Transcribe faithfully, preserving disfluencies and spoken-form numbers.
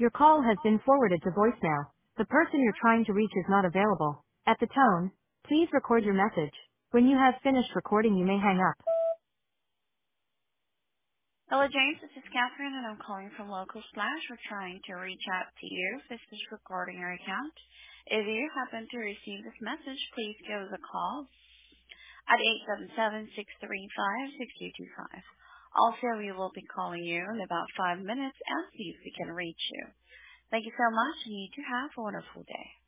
Your call has been forwarded to voicemail. The person you're trying to reach is not available. At the tone, please record your message. When you have finished recording, you may hang up. Hello, James. This is Catherine, and I'm calling from Local Slash. We're trying to reach out to you. This is recording your account. If you happen to receive this message, please give us a call at eight seven seven, six three five, six two two five. Also, we will be calling you in about five minutes and see if we can reach you. Thank you so much, and you do have a wonderful day.